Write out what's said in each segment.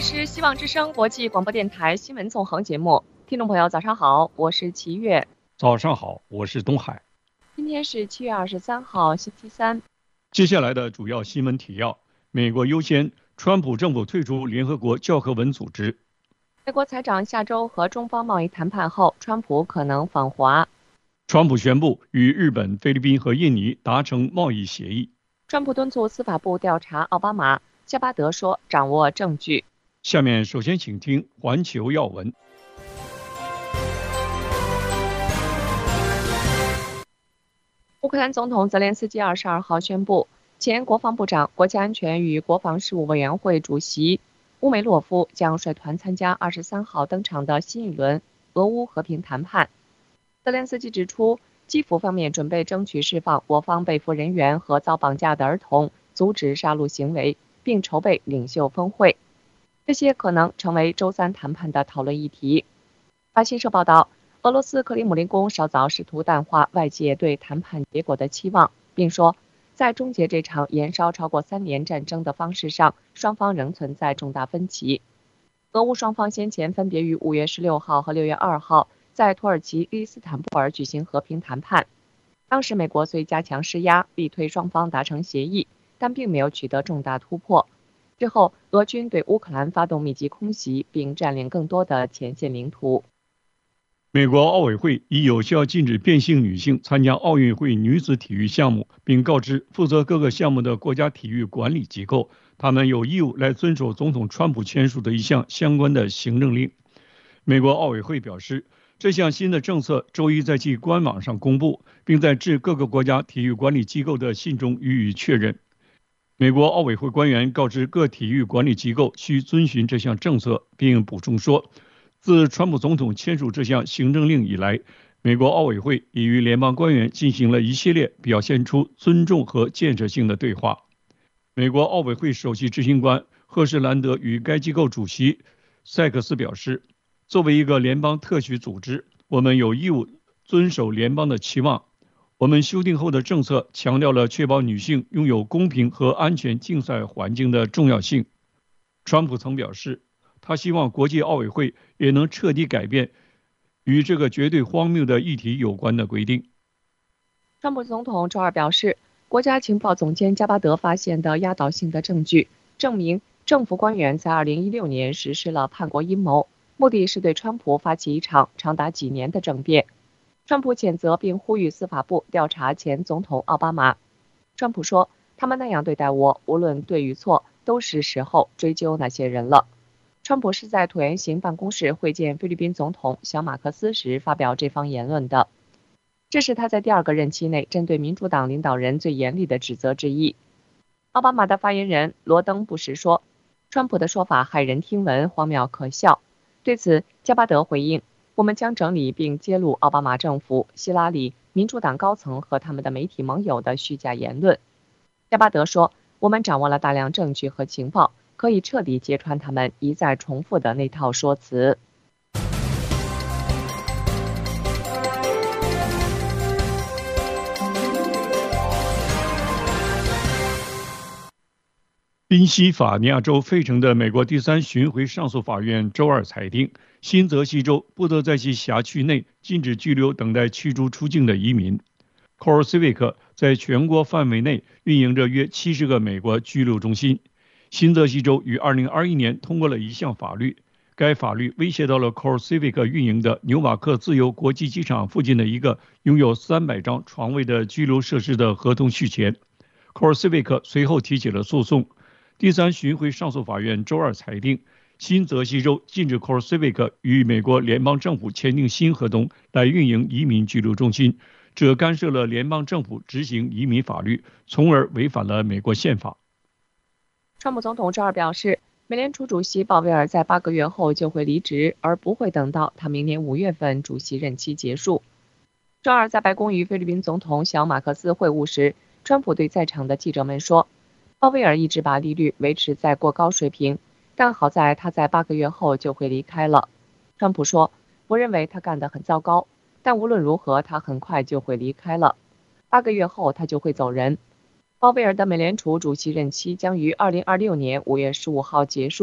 是希望之声国际广播电台新闻纵横节目，听众朋友早上好，我是齐月。 早上好，我是东海。 今天是7月23号，星期三。 接下来的主要新闻提要：美国优先，川普政府退出联合国教科文组织。 美国财长下周和中方贸易谈判后，川普可能访华。 川普宣布与日本、菲律宾和印尼达成贸易协议。 川普敦促司法部调查奥巴马。加巴德说掌握证据。 下面首先请听环球要闻。 乌克兰总统泽连斯基22号宣布，前国防部长、国家安全与国防事务委员会主席乌梅洛夫将率团参加23号登场的新一轮俄乌和平谈判。泽连斯基指出，基辅方面准备争取释放我方被俘人员和遭绑架的儿童，阻止杀戮行为，并筹备领袖峰会。这些可能成为周三谈判的讨论议题。法新社报道，俄罗斯克里姆林宫稍早试图淡化外界对谈判结果的期望，并说，在终结这场延烧超过3年战争的方式上，双方仍存在重大分歧。俄乌双方先前分别于5月16号和6月2号在土耳其伊斯坦布尔举行和平谈判。当时美国虽加强施压，力推双方达成协议，但并没有取得重大突破。之后，俄军对乌克兰发动密集空袭，并占领更多的前线领土。 美国奥委会已有效禁止变性女性参加奥运会女子体育项目，并告知负责各个项目的国家体育管理机构，他们有义务来遵守总统川普签署的一项相关的行政令。美国奥委会表示，这项新的政策周一在其官网上公布，并在致各个国家体育管理机构的信中予以确认。美国奥委会官员告知各体育管理机构需遵循这项政策，并补充说，自川普总统签署这项行政令以来，美国奥委会已与联邦官员进行了一系列表现出尊重和建设性的对话。美国奥委会首席执行官赫士兰德与该机构主席塞克斯表示，作为一个联邦特许组织，我们有义务遵守联邦的期望。我们修订后的政策强调了确保女性拥有公平和安全竞赛环境的重要性。川普曾表示，他希望国际奥委会也能彻底改变与这个绝对荒谬的议题有关的规定。 川普总统周二表示，国家情报总监加巴德发现的压倒性的证据，证明政府官员在2016年实施了叛国阴谋，目的是对川普发起一场长达几年的政变。川普谴责并呼吁司法部调查前总统奥巴马。川普说，他们那样对待我，无论对与错，都是时候追究那些人了。川普是在椭圆形办公室会见菲律宾总统小马克斯时发表这番言论的。这是他在第2个任期内针对民主党领导人最严厉的指责之一。奥巴马的发言人罗登布什说，川普的说法骇人听闻，荒谬可笑。对此，加巴德回应，我们将整理并揭露奥巴马政府、希拉里、民主党高层和他们的媒体盟友的虚假言论。加巴德说，我们掌握了大量证据和情报，可以彻底揭穿他们一再重复的那套说辞。 宾夕法尼亚州费城的美国第3巡回上诉法院周二裁定，新泽西州不得在其辖区内禁止拘留等待驱逐出境的移民。CoreCivic 在全国范围内运营着约70个美国拘留中心。新泽西州于2021年通过了一项法律，该法律威胁到了 CoreCivic 运营的纽瓦克自由国际机场附近的一个拥有300张床位的拘留设施的合同续签。CoreCivic 随后提起了诉讼。第3巡回上诉法院周二裁定，新泽西州禁止 CoreCivic 与美国联邦政府签订新合同来运营移民拘留中心，这干涉了联邦政府执行移民法律，从而违反了美国宪法。 川普总统周二表示，美联储主席鲍威尔在8个月后就会离职，而不会等到他明年5月份主席任期结束。周二在白宫与菲律宾总统小马克思会晤时，川普对在场的记者们说，鲍威尔一直把利率维持在过高水平，但好在他在8个月后就会离开了。川普说，我认为他干得很糟糕，但无论如何他很快就会离开了，8个月后他就会走人。鲍威尔的美联储主席任期将于2026年5月15号结束，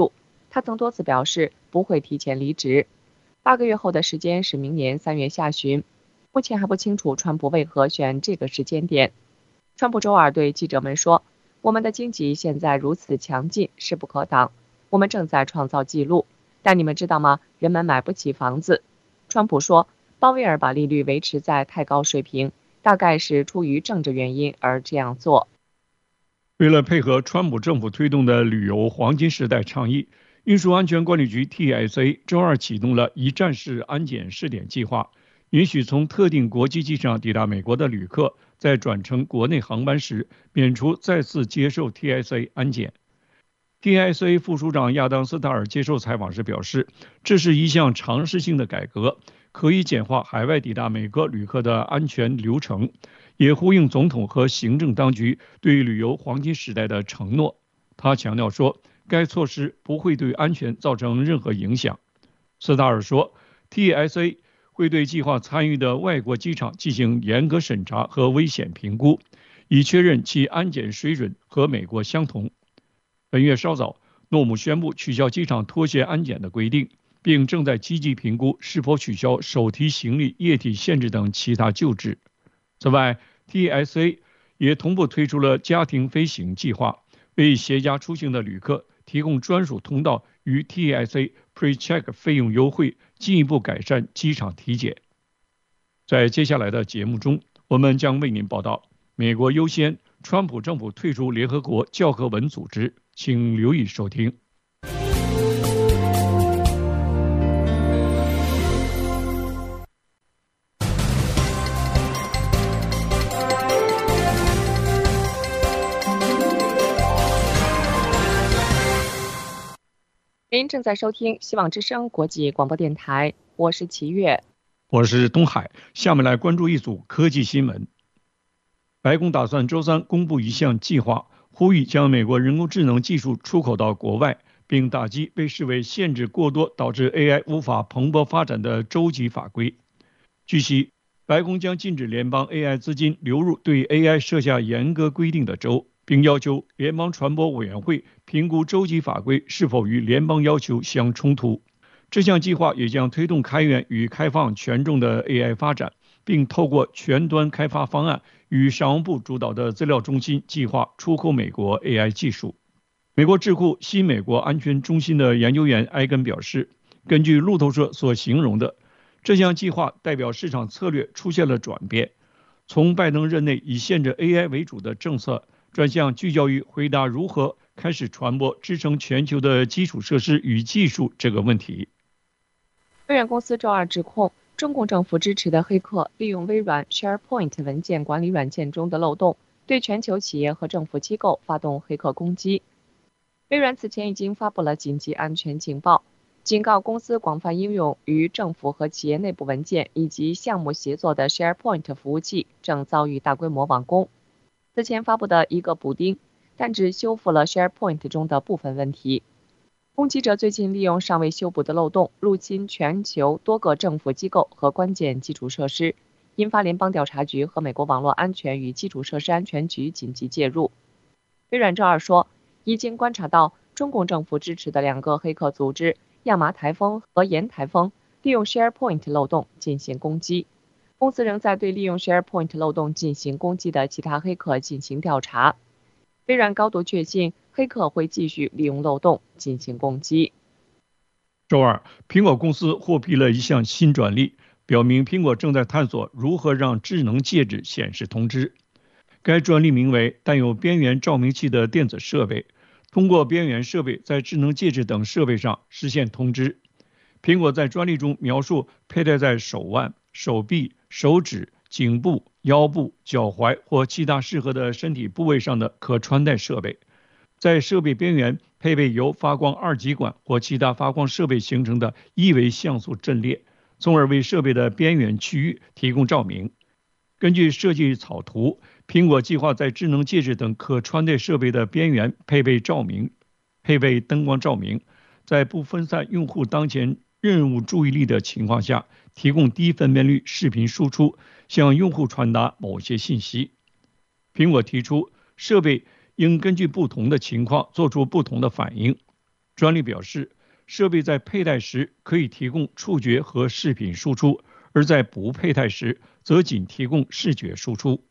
他曾多次表示不会提前离职。8个月后的时间是明年3月下旬，目前还不清楚川普为何选这个时间点。川普周二对记者们说：“我们的经济现在如此强劲，势不可挡，我们正在创造纪录。但你们知道吗？人们买不起房子。”川普说，鲍威尔把利率维持在太高水平，大概是出于政治原因而这样做。 为了配合川普政府推动的旅游黄金时代倡议，运输安全管理局 TSA 周二启动了一站式安检试点计划，允许从特定国际机场抵达美国的旅客在转乘国内航班时免除再次接受 TSA 安检。TSA 副署长亚当斯塔尔接受采访时表示，这是一项尝试性的改革，可以简化海外抵达美国旅客的安全流程，也呼应总统和行政当局对旅游黄金时代的承诺。他强调说，该措施不会对安全造成任何影响。斯塔尔说， TSA 会对计划参与的外国机场进行严格审查和危险评估，以确认其安检水准和美国相同。本月稍早，诺姆宣布取消机场脱鞋安检的规定，并正在积极评估是否取消手提行李液体限制等其他旧制。此外， TSA 也同步推出了家庭飞行计划，为携家出行的旅客提供专属通道与 TSA PreCheck 费用优惠，进一步改善机场体检。在接下来的节目中，我们将为您报道美国优先，川普政府退出联合国教科文组织，请留意收听。 您正在收听希望之声国际广播电台，我是齐越， 我是东海。下面来关注一组科技新闻。白宫打算周三公布一项计划，呼吁将美国人工智能技术出口到国外，并打击被视为限制过多导致 AI 无法蓬勃发展的州级法规。据悉，白宫将禁止联邦 AI 资金流入对 AI 设下严格规定的州，并要求联邦传播委员会评估州级法规是否与联邦要求相冲突。这项计划也将推动开源与开放权重的 AI 发展，并透过全端开发方案与商务部主导的资料中心计划出口美国 AI 技术。美国智库新美国安全中心的研究员埃根表示，根据路透社所形容的，这项计划代表市场策略出现了转变，从拜登任内以限制 AI 为主的政策，转向聚焦于回答如何开始传播支撑全球的基础设施与技术这个问题。 微软公司周二指控中共政府支持的黑客利用微软 SharePoint 文件管理软件中的漏洞，对全球企业和政府机构发动黑客攻击。微软此前已经发布了紧急安全警报，警告公司广泛应用与政府和企业内部文件以及项目协作的 SharePoint 服务器正遭遇大规模网攻。此前发布的一个补丁，但只修复了 SharePoint 中的部分问题。攻击者最近利用尚未修补的漏洞，入侵全球多个政府机构和关键基础设施，引发联邦调查局和美国网络安全与基础设施安全局紧急介入。微软周二说，已经观察到中共政府支持的2个黑客组织亚麻台风和盐台风利用 SharePoint 漏洞进行攻击。公司仍在对利用 SharePoint 漏洞进行攻击的其他黑客进行调查。微软高度确信黑客会继续利用漏洞进行攻击。 周二，苹果公司获批了一项新专利，表明苹果正在探索如何让智能戒指显示通知。该专利名为带有边缘照明器的电子设备，通过边缘设备在智能戒指等设备上实现通知。苹果在专利中描述佩戴在手腕、手臂、手指、颈部、腰部、脚踝或其他适合的身体部位上的可穿戴设备，在设备边缘配备由发光二极管或其他发光设备形成的一维像素阵列，从而为设备的边缘区域提供照明。根据设计草图，苹果计划在智能戒指等可穿戴设备的边缘配备灯光照明，在不分散用户当前任务注意力的情况下，提供低分辨率视频输出，向用户传达某些信息。苹果提出，设备应根据不同的情况做出不同的反应。专利表示， 设备在佩戴时可以提供触觉和视频输出，而在不佩戴时则仅提供视觉输出。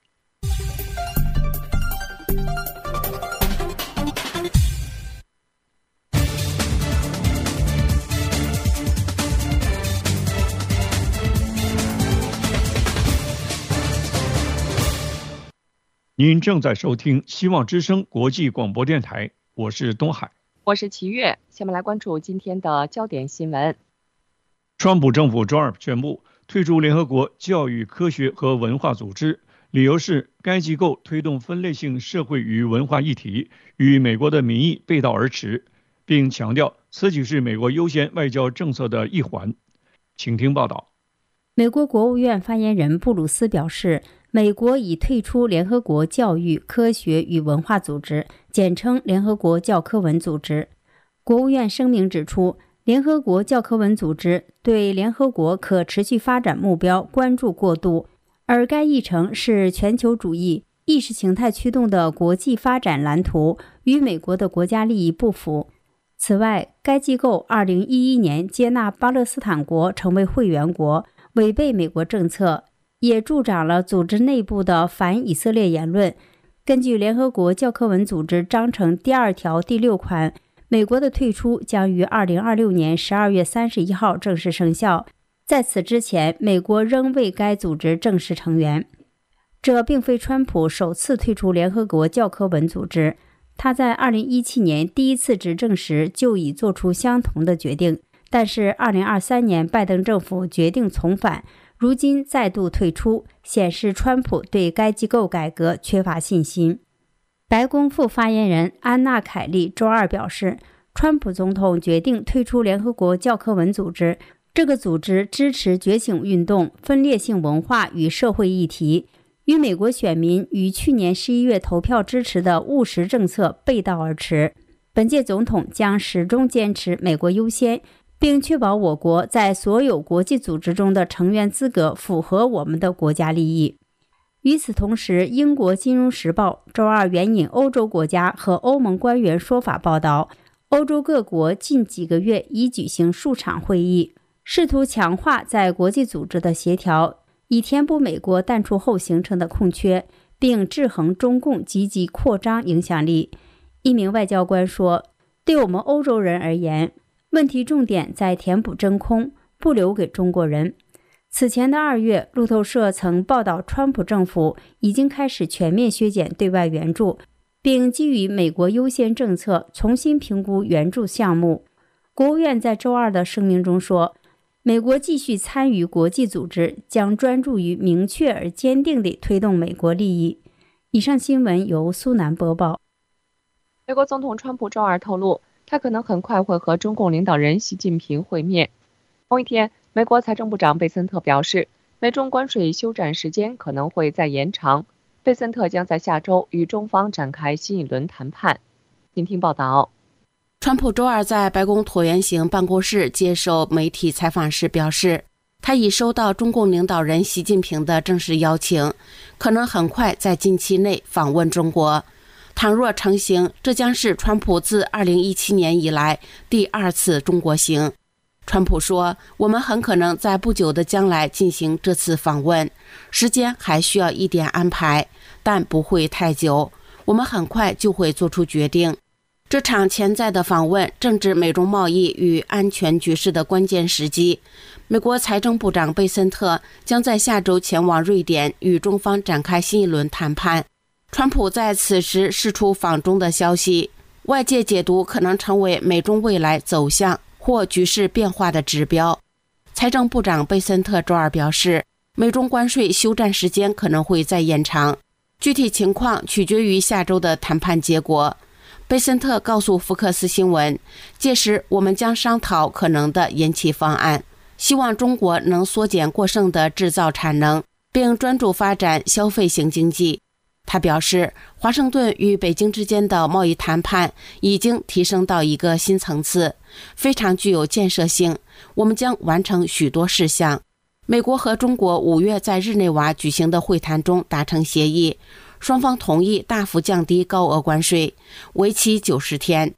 您正在收听希望之声国际广播电台，我是东海， 我是齐越。下面来关注今天的焦点新闻。 川普政府周二宣布退出联合国教育、科学和文化组织，理由是该机构推动分类性社会与文化议题，与美国的民意背道而驰，并强调此举是美国优先外交政策的一环。请听报道。 美国国务院发言人布鲁斯表示，美国已退出联合国教育、科学与文化组织，简称联合国教科文组织。国务院声明指出，联合国教科文组织对联合国可持续发展目标关注过度，而该议程是全球主义、意识形态驱动的国际发展蓝图，与美国的国家利益不符。此外，该机构2011年接纳巴勒斯坦国成为会员国，违背美国政策，也助长了组织内部的反以色列言论。根据联合国教科文组织章程第2条第6款，美国的退出将于2026年12月31号正式生效。在此之前，美国仍为该组织正式成员。这并非川普首次退出联合国教科文组织，他在2017年第一次执政时就已做出相同的决定，但是2023年拜登政府决定从返，如今再度退出，显示川普对该机构改革缺乏信心。白宫副发言人安娜·凯利周二表示，川普总统决定退出联合国教科文组织，这个组织支持觉醒运动、分裂性文化与社会议题，与美国选民于去年11月投票支持的务实政策背道而驰。本届总统将始终坚持美国优先，并确保我国在所有国际组织中的成员资格符合我们的国家利益。与此同时，英国金融时报周二援引欧洲国家和欧盟官员说法报道，欧洲各国近几个月已举行数场会议，试图强化在国际组织的协调，以填补美国淡出后形成的空缺，并制衡中共积极扩张影响力。一名外交官说，对我们欧洲人而言，问题重点在填补真空，不留给中国人。此前的2月，路透社曾报道川普政府已经开始全面削减对外援助，并基于美国优先政策重新评估援助项目。国务院在周二的声明中说，美国继续参与国际组织，将专注于明确而坚定地推动美国利益。以上新闻由苏南播报。 美国总统川普周二透露，他可能很快会和中共领导人习近平会面。同一天，美国财政部长贝森特表示，美中关税休战时间可能会再延长。贝森特将在下周与中方展开新一轮谈判。请听报道。 川普周二在白宫椭圆形办公室接受媒体采访时表示，他已收到中共领导人习近平的正式邀请，可能很快在近期内访问中国。倘若成行，这将是川普自2017年以来第2次中国行。川普说，我们很可能在不久的将来进行这次访问，时间还需要一点安排，但不会太久，我们很快就会做出决定。这场潜在的访问正值美中贸易与安全局势的关键时机。美国财政部长贝森特将在下周前往瑞典与中方展开新一轮谈判。川普在此时释出访中的消息，外界解读可能成为美中未来走向或局势变化的指标。财政部长贝森特周二表示，美中关税休战时间可能会再延长，具体情况取决于下周的谈判结果。贝森特告诉福克斯新闻，届时我们将商讨可能的延期方案，希望中国能缩减过剩的制造产能，并专注发展消费型经济。他表示，华盛顿与北京之间的贸易谈判已经提升到一个新层次，非常具有建设性，我们将完成许多事项。美国和中国5月在日内瓦举行的会谈中达成协议，双方同意大幅降低高额关税，为期90天。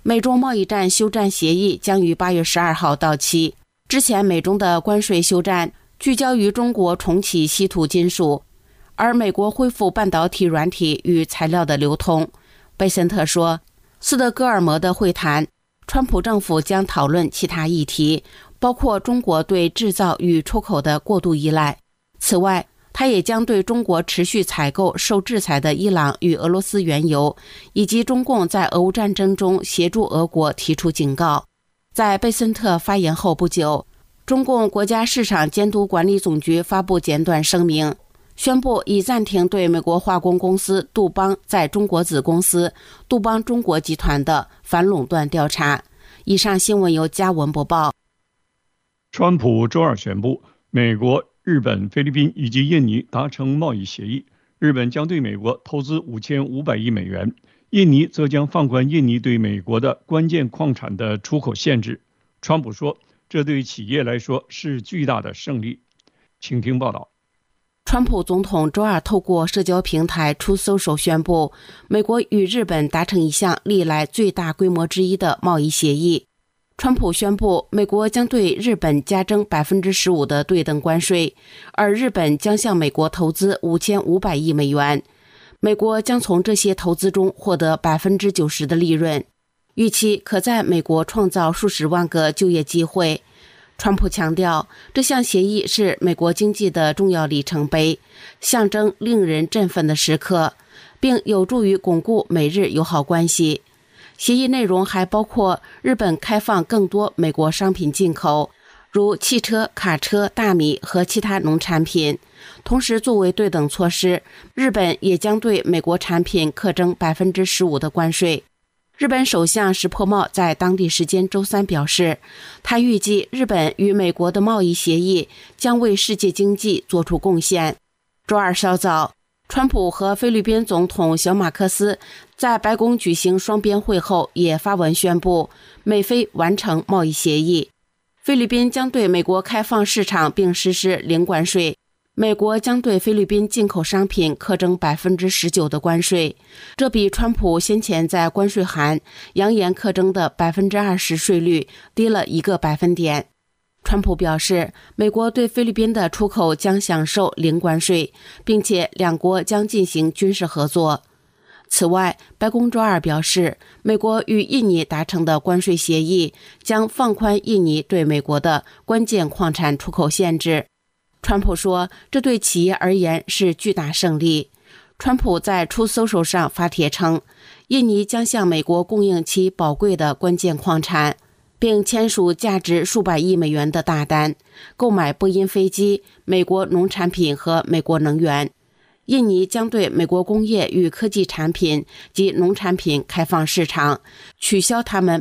美中贸易战休战协议将于8月12号到期。之前美中的关税休战聚焦于中国重启稀土金属，而美国恢复半导体软体与材料的流通。贝森特说，斯德哥尔摩的会谈，川普政府将讨论其他议题，包括中国对制造与出口的过度依赖。此外，他也将对中国持续采购受制裁的伊朗与俄罗斯原油，以及中共在俄乌战争中协助俄国提出警告。在贝森特发言后不久，中共国家市场监督管理总局发布简短声明，宣布已暂停对美国化工公司杜邦在中国子公司杜邦中国集团的反垄断调查。以上新闻由嘉文播报。 川普周二宣布，美国、日本、菲律宾以及印尼达成贸易协议，日本将对美国投资5500亿美元，印尼则将放宽印尼对美国的关键矿产的出口限制。川普说，这对企业来说是巨大的胜利。请听报道。 川普总统周二透过社交平台 Truth Social 宣布，美国与日本达成一项历来最大规模之一的贸易协议。川普宣布，美国将对日本加征 15% 的对等关税，而日本将向美国投资5500亿美元，美国将从这些投资中获得 90% 的利润，预期可在美国创造数十万个就业机会。川普强调，这项协议是美国经济的重要里程碑，象征令人振奋的时刻，并有助于巩固美日友好关系。协议内容还包括日本开放更多美国商品进口，如汽车、卡车、大米和其他农产品。同时，作为对等措施，日本也将对美国产品课征 15% 的关税。日本首相石破茂在当地时间周三表示，他预计日本与美国的贸易协议将为世界经济做出贡献。周二稍早，川普和菲律宾总统小马克思在白宫举行双边会后也发文宣布，美菲完成贸易协议，菲律宾将对美国开放市场并实施零关税，美国将对菲律宾进口商品课征 19% 的关税，这比川普先前在关税函扬言课征的 20% 税率低了1个百分点。川普表示，美国对菲律宾的出口将享受零关税，并且两国将进行军事合作。此外，白宫周二表示，美国与印尼达成的关税协议将放宽印尼对美国的关键矿产出口限制。川普说，这对企业而言是巨大胜利。川普在 Truth Social 上发帖称，印尼将向美国供应其宝贵的关键矿产，并签署价值数百亿美元的大单，购买波音飞机、美国农产品和美国能源。印尼将对美国工业与科技产品及农产品开放市场，取消他们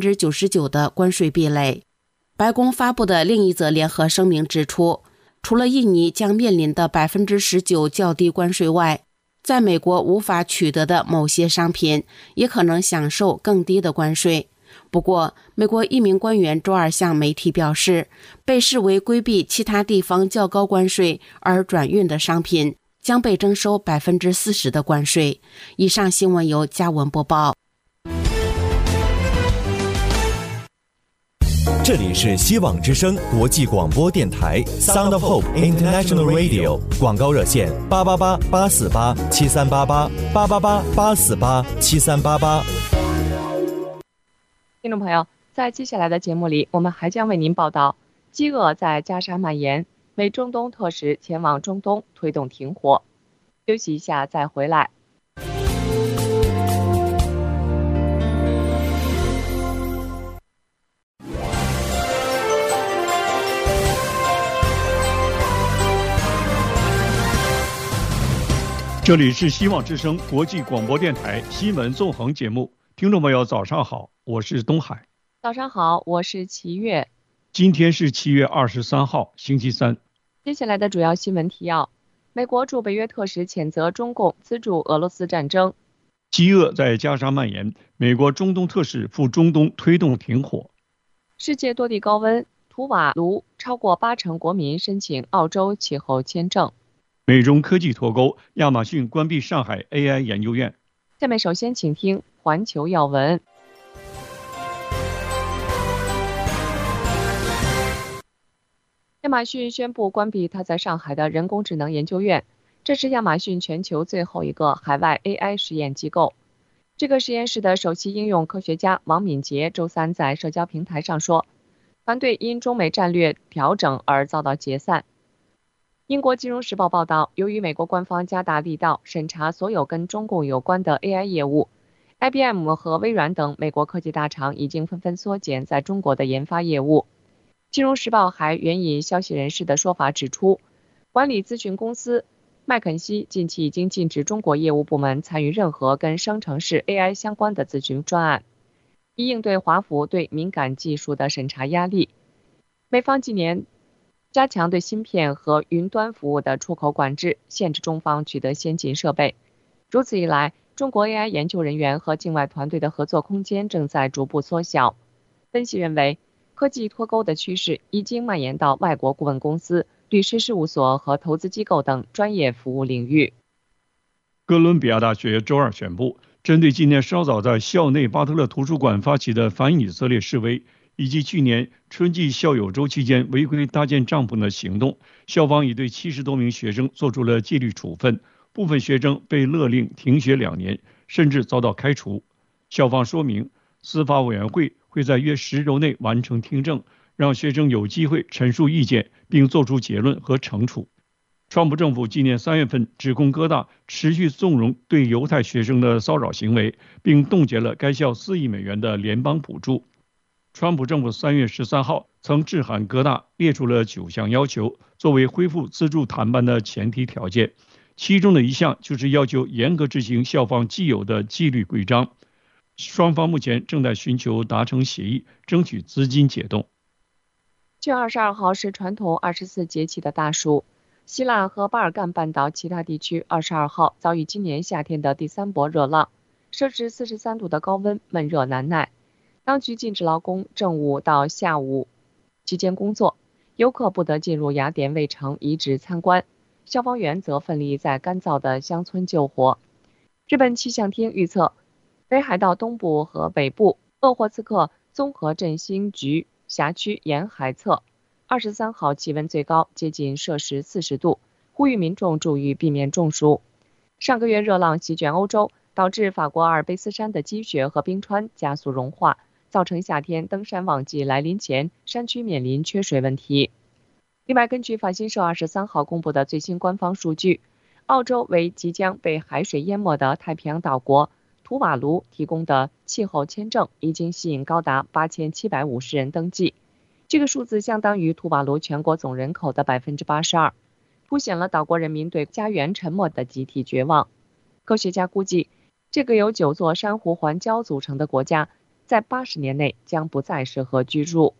99% 的关税壁垒。白宫发布的另一则联合声明指出，除了印尼将面临的 19% 较低关税外，在美国无法取得的某些商品也可能享受更低的关税。不过，美国一名官员周二向媒体表示，被视为规避其他地方较高关税而转运的商品将被征收 40% 的关税。以上新闻由嘉文播报。 这里是希望之声国际广播电台 Sound of Hope International Radio， 广告热线888-848-7388，888-848-7388。 听众朋友，在接下来的节目里，我们还将为您报道饥饿在加沙蔓延，美中东特使前往中东推动停火。休息一下再回来。 这里是希望之声国际广播电台新闻纵横节目，听众朋友早上好，我是东海。 早上好，我是齐月。 今天是7月23号，星期三。 接下来的主要新闻提要：美国驻北约特使谴责中共资助俄罗斯战争； 饥饿在加沙蔓延，美国中东特使赴中东推动停火； 世界多地高温，图瓦卢超过80%国民申请澳洲气候签证； 美中科技脱钩，亚马逊关闭上海 AI 研究院。 下面首先请听环球要闻。 亚马逊宣布关闭它在上海的人工智能研究院，这是亚马逊全球最后一个海外 AI 实验机构。这个实验室的首席应用科学家王敏杰周三在社交平台上说，团队因中美战略调整而遭到解散。英国金融时报报道，由于美国官方加大力道审查所有跟中共有关的 AI 业务， IBM 和微软等美国科技大厂已经纷纷缩减在中国的研发业务。金融时报还援引消息人士的说法指出，管理咨询公司麦肯锡近期已经禁止中国业务部门参与任何跟生成式 AI 相关的咨询专案，以应对华府对敏感技术的审查压力。美方近年加强对芯片和云端服务的出口管制，限制中方取得先进设备。如此一来，中国 AI 研究人员和境外团队的合作空间正在逐步缩小。分析认为，科技脱钩的趋势已经蔓延到外国顾问公司、律师事务所和投资机构等专业服务领域。 哥伦比亚大学周二宣布，针对今年稍早在校内巴特勒图书馆发起的反以色列示威，以及去年春季校友周期间违规搭建帐篷的行动，校方已对70多名学生做出了纪律处分，部分学生被勒令停学2年，甚至遭到开除。校方说明，司法委员会会在约10周内完成听证，让学生有机会陈述意见，并作出结论和惩处。川普政府今年3月份指控哥大持续纵容对犹太学生的骚扰行为，并冻结了该校4亿美元的联邦补助。川普政府3月13号曾致函哥大，列出了9项要求，作为恢复资助谈判的前提条件。其中的一项就是要求严格执行校方既有的纪律规章。双方目前正在寻求达成协议，争取资金解冻。 9月22号是传统24节气的大暑，希腊和巴尔干半岛其他地区22号遭遇今年夏天的第3波热浪，摄氏43度的高温，闷热难耐。当局禁止劳工正午到下午期间工作，游客不得进入雅典卫城遗址参观，消防员则奋力在干燥的乡村救火。日本气象厅预测，北海道东部和北部、鄂霍次克综合振兴局辖区沿海侧23号气温最高接近摄氏40度，呼吁民众注意避免中暑。上个月热浪席卷欧洲，导致法国阿尔卑斯山的积雪和冰川加速融化，造成夏天登山旺季来临前山区面临缺水问题。另外，根据法新社23号公布的最新官方数据，澳洲为即将被海水淹没的太平洋岛国图瓦卢提供的气候签证已经吸引高达8750人登记，这个数字相当于图瓦卢全国总人口的82%，凸显了岛国人民对家园沉没的集体绝望。科学家估计，这个由9座珊瑚环礁组成的国家，在80年内将不再适合居住。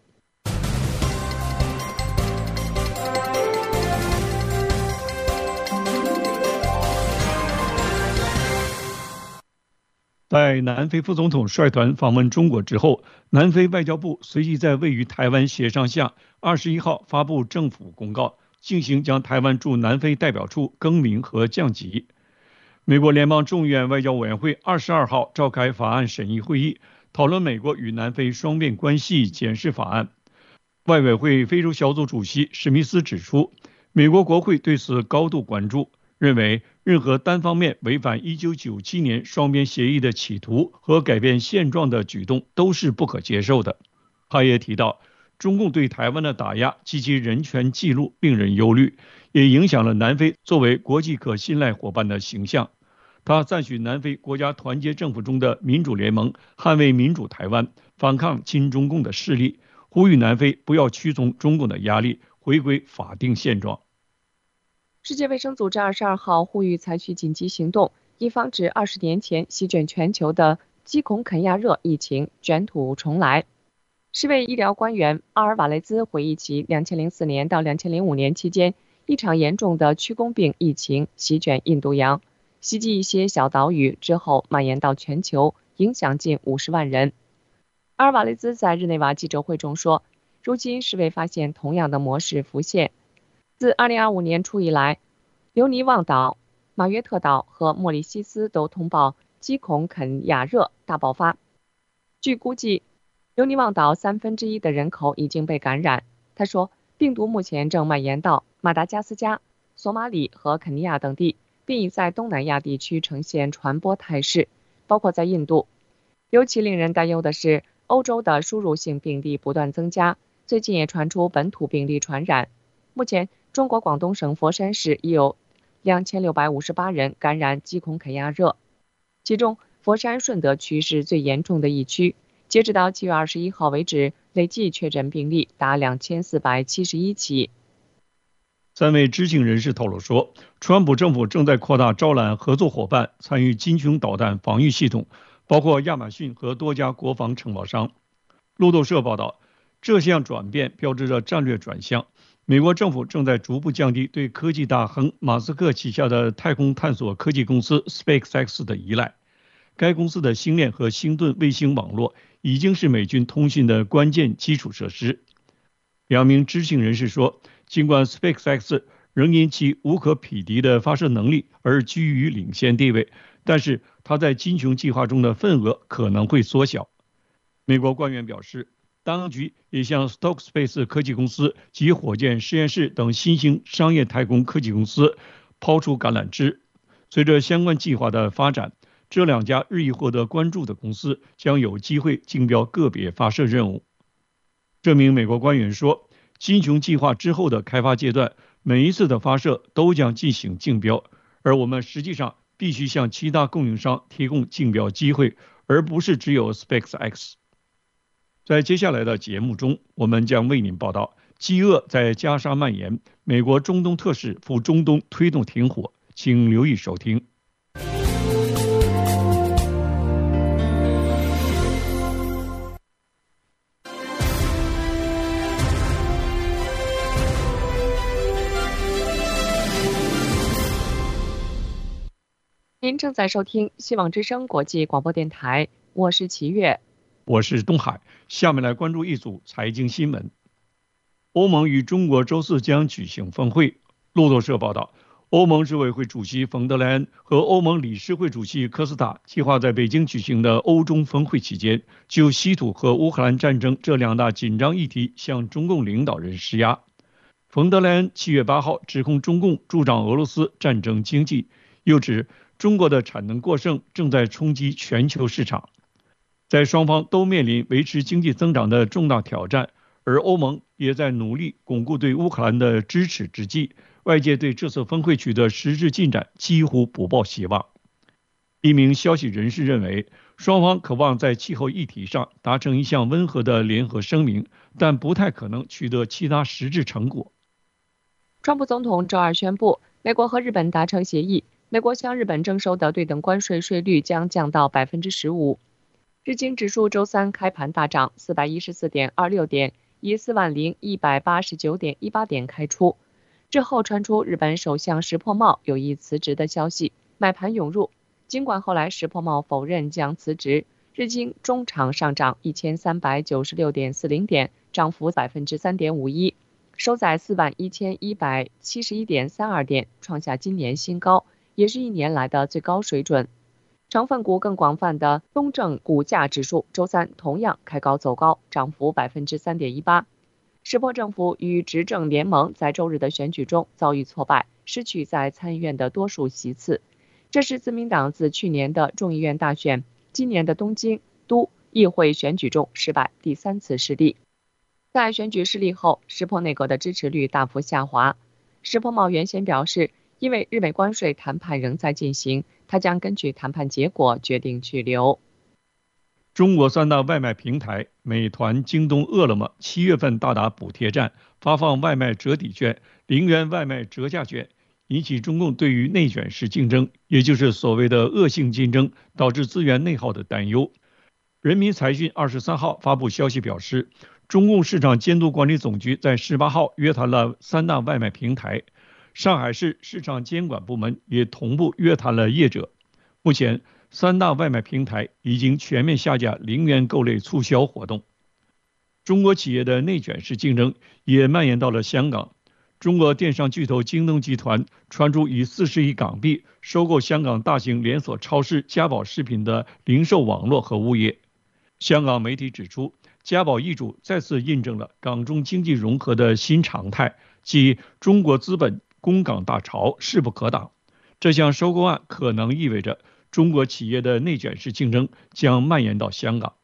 在南非副总统率团访问中国之后，南非外交部随即在位于台湾协商下21号发布政府公告，进行将台湾驻南非代表处更名和降级。美国联邦众议院外交委员会22号召开法案审议会议，讨论美国与南非双边关系检视法案。外委会非洲小组主席史密斯指出，美国国会对此高度关注，认为任何单方面违反1997年双边协议的企图和改变现状的举动都是不可接受的。他也提到，中共对台湾的打压及其人权记录令人忧虑，也影响了南非作为国际可信赖伙伴的形象。他赞许南非国家团结政府中的民主联盟捍卫民主台湾，反抗亲中共的势力，呼吁南非不要屈从中共的压力，回归法定现状。 世界卫生组织22号呼吁采取紧急行动，以防止20年前席卷全球的鸡孔肯亚热疫情卷土重来。世卫医疗官员阿尔瓦雷兹回忆起2004年到2005年期间，一场严重的曲弓病疫情席卷印度洋，袭击一些小岛屿之后蔓延到全球，影响近50万人。阿尔瓦雷兹在日内瓦记者会中说，如今世卫发现同样的模式浮现。自2025年初以来，留尼旺岛、马约特岛和莫里西斯都通报鸡孔肯亚热大爆发。据估计，留尼旺岛1/3的人口已经被感染。他说， 病毒目前正蔓延到马达加斯加、索马里和肯尼亚等地，并已在东南亚地区呈现传播态势，包括在印度。尤其令人担忧的是，欧洲的输入性病例不断增加，最近也传出本土病例传染。目前，中国广东省佛山市已有2658人感染鸡孔肯亚热，其中佛山顺德区是最严重的一区。截止到7月21号为止，累计确诊病例达2471起。 3位知情人士透露说，川普政府正在扩大招揽合作伙伴参与金琼导弹防御系统，包括亚马逊和多家国防承包商。路透社报道，这项转变标志着战略转向。美国政府正在逐步降低对科技大亨马斯克旗下的太空探索科技公司 SpaceX 的依赖。该公司的星链和星盾卫星网络已经是美军通讯的关键基础设施。2名知情人士说，尽管 SpaceX 仍因其无可匹敌的发射能力而居于领先地位，但是它在金琼计划中的份额可能会缩小。美国官员表示，当局也向 Stokespace 科技公司及火箭实验室等新兴商业太空科技公司抛出橄榄枝。随着相关计划的发展，这2家日益获得关注的公司将有机会竞标个别发射任务。这名美国官员说，金琼计划之后的开发阶段，每一次的发射都将进行竞标，而我们实际上必须向其他供应商提供竞标机会，而不是只有 SpaceX。在接下来的节目中，我们将为您报道饥饿在加沙蔓延，美国中东特使赴中东推动停火，请留意收听。 您正在收听希望之声国际广播电台，我是齐越， 我是东海。下面来关注一组财经新闻。欧盟与中国周4将举行峰会。路透社报道，欧盟执委会主席冯德莱恩和欧盟理事会主席科斯塔计划在北京举行的欧中峰会期间，就稀土和乌克兰战争这2大紧张议题向中共领导人施压。冯德莱恩7月8号指控中共助长俄罗斯战争经济，又指中国的产能过剩正在冲击全球市场。在双方都面临维持经济增长的重大挑战，而欧盟也在努力巩固对乌克兰的支持之际，外界对这次峰会取得实质进展几乎不抱希望。一名消息人士认为，双方渴望在气候议题上达成一项温和的联合声明，但不太可能取得其他实质成果。 川普总统周2宣布，美国和日本达成协议，美国向日本征收的对等关税税率将降到 15%。日经指数周3开盘大涨 414.26 点，以 40,189.18 点开出。之后传出日本首相石破茂有意辞职的消息，买盘涌入。尽管后来石破茂否认将辞职，日经中场上涨 1396.40 点，涨幅 3.51%， 收在 41,171.32 点，创下今年新高，也是1年来的最高水准。成分股更广泛的东证股价指数周3同样开高走高，涨幅 3.18%。石破政府与执政联盟在周日的选举中遭遇挫败，失去在参议院的多数席次。这是自民党自去年的众议院大选、今年的东京都议会选举中失败第3次失利。在选举失利后，石破内阁的支持率大幅下滑。石破茂原先表示，因为日美关税谈判仍在进行，他将根据谈判结果决定去留。 中国3大外卖平台美团、京东、饿了么7月份大打补贴战，发放外卖折抵券、0元外卖折价券，引起中共对于内卷式竞争，也就是所谓的恶性竞争导致资源内耗的担忧。人民财讯23号发布消息表示，中共市场监督管理总局在18号约谈了3大外卖平台，上海市市场监管部门也同步约谈了业者。目前3大外卖平台已经全面下架0元购类促销活动。中国企业的内卷式竞争也蔓延到了香港。中国电商巨头京东集团传出以40亿港币收购香港大型连锁超市嘉宝食品的零售网络和物业。香港媒体指出， 加保易主再次印证了港中经济融合的新常态，即中国资本攻港大潮势不可挡。这项收购案可能意味着中国企业的内卷式竞争将蔓延到香港。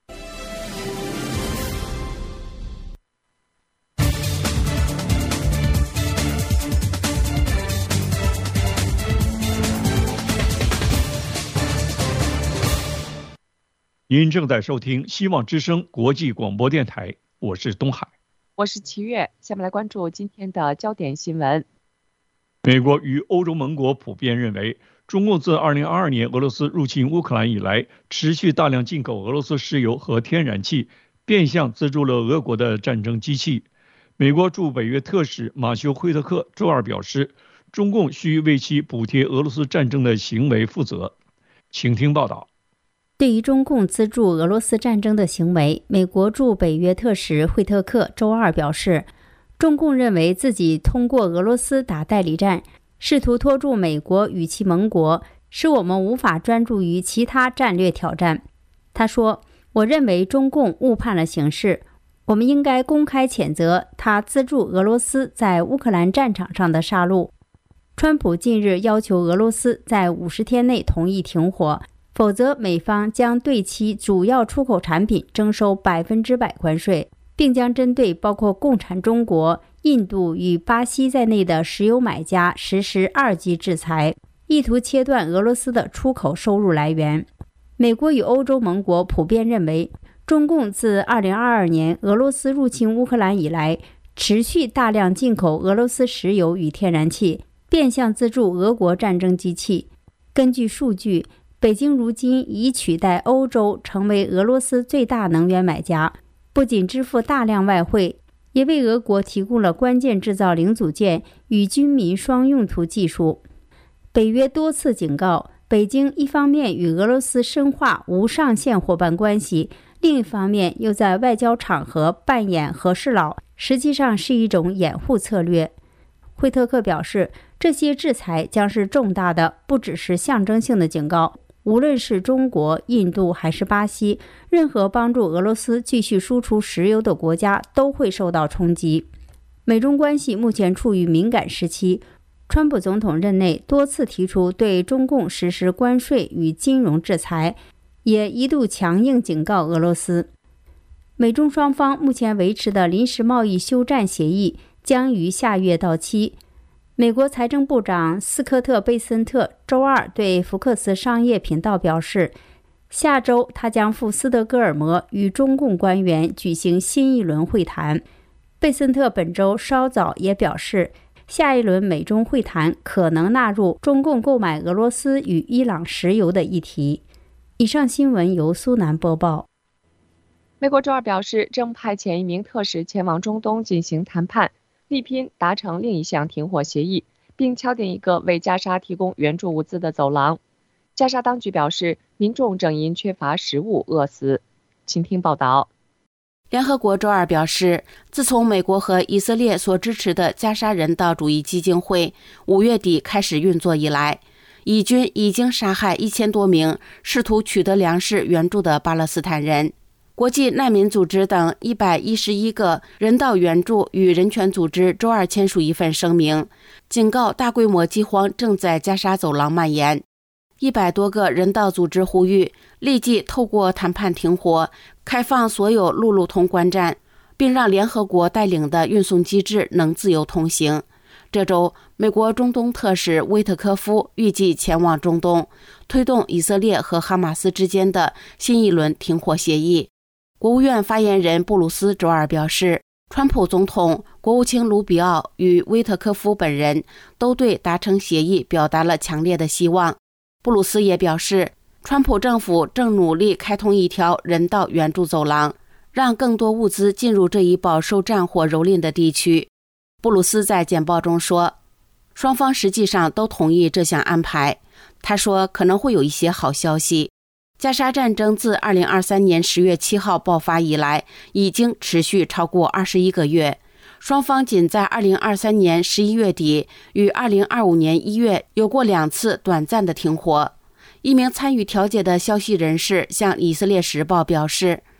您正在收听希望之声国际广播电台，我是东海， 我是齐越。下面来关注今天的焦点新闻。 美国与欧洲盟国普遍认为，中共自2022年俄罗斯入侵乌克兰以来，持续大量进口俄罗斯石油和天然气，变相资助了俄国的战争机器。美国驻北约特使马修·惠特克周二表示，中共需为其补贴俄罗斯战争的行为负责。请听报道。 对于中共资助俄罗斯战争的行为，美国驻北约特使惠特克周二表示，中共认为自己通过俄罗斯打代理战，试图拖住美国与其盟国，使我们无法专注于其他战略挑战。他说，我认为中共误判了形势，我们应该公开谴责他资助俄罗斯在乌克兰战场上的杀戮。川普近日要求俄罗斯在50天内同意停火，否则美方将对其主要出口产品征收100%关税，并将针对包括共产中国、印度与巴西在内的石油买家实施2级制裁，意图切断俄罗斯的出口收入来源。美国与欧洲盟国普遍认为，中共自2022年俄罗斯入侵乌克兰以来，持续大量进口俄罗斯石油与天然气，变相资助俄国战争机器。根据数据，北京如今已取代欧洲成为俄罗斯最大能源买家，不仅支付大量外汇，也为俄国提供了关键制造零组件与军民双用途技术。北约多次警告，北京一方面与俄罗斯深化无上限伙伴关系，另一方面又在外交场合扮演和事佬，实际上是一种掩护策略。惠特克表示，这些制裁将是重大的，不只是象征性的警告。无论是中国、印度还是巴西，任何帮助俄罗斯继续输出石油的国家都会受到冲击。美中关系目前处于敏感时期，川普总统任内多次提出对中共实施关税与金融制裁，也一度强硬警告俄罗斯。美中双方目前维持的临时贸易休战协议将于下月到期。美国财政部长斯科特·贝森特周二对福克斯商业频道表示，下周他将赴斯德哥尔摩与中共官员举行新一轮会谈。贝森特本周稍早也表示，下一轮美中会谈可能纳入中共购买俄罗斯与伊朗石油的议题。以上新闻由苏南播报。 美国周二表示，正派遣一名特使前往中东进行谈判，力拼达成另一项停火协议，并敲定一个为加沙提供援助物资的走廊。加沙当局表示，民众正因缺乏食物饿死。请听报道。 联合国周二表示，自从美国和以色列所支持的加沙人道主义基金会5月底开始运作以来，以军已经杀害1000多名试图取得粮食援助的巴勒斯坦人。国际难民组织等111个人道援助与人权组织周二签署一份声明，警告大规模饥荒正在加沙走廊蔓延。100多个人道组织呼吁立即透过谈判停火，开放所有陆路通关站，并让联合国带领的运送机制能自由通行。这周，美国中东特使威特科夫预计前往中东，推动以色列和哈马斯之间的新一轮停火协议。国务院发言人布鲁斯周二表示，川普总统、国务卿卢比奥与威特科夫本人都对达成协议表达了强烈的希望。布鲁斯也表示，川普政府正努力开通一条人道援助走廊，让更多物资进入这一饱受战火蹂躏的地区。布鲁斯在简报中说，双方实际上都同意这项安排。他说，可能会有一些好消息。加沙战争自2023年10月7号爆发以来，已经持续超过21个月。双方仅在2023年11月底与2025年1月有过2次短暂的停火。一名参与调解的消息人士向以色列时报表示，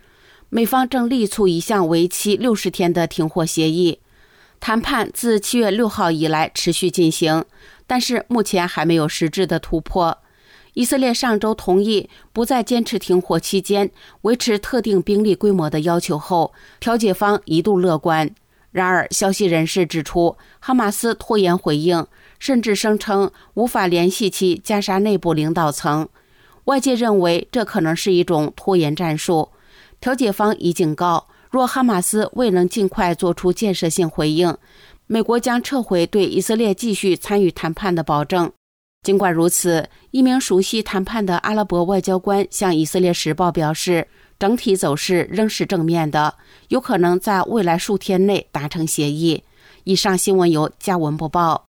美方正力促一项为期60天的停火协议。谈判自7月6号以来持续进行，但是目前还没有实质的突破。以色列上周同意不再坚持停火期间维持特定兵力规模的要求后，调解方一度乐观。然而，消息人士指出，哈马斯拖延回应，甚至声称无法联系其加沙内部领导层。外界认为这可能是一种拖延战术。调解方已警告，若哈马斯未能尽快做出建设性回应，美国将撤回对以色列继续参与谈判的保证。尽管如此，一名熟悉谈判的阿拉伯外交官向以色列时报表示，整体走势仍是正面的，有可能在未来数天内达成协议。以上新闻由嘉文播报。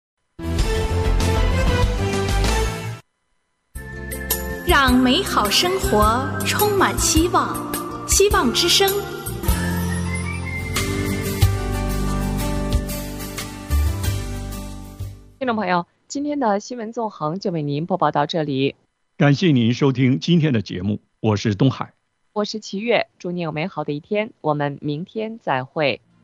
让美好生活充满希望，希望之声。 听众朋友，今天的新闻纵横就为您播报到这里， 感谢您收听今天的节目，我是东海， 我是齐月，祝您有美好的一天，我们明天再会。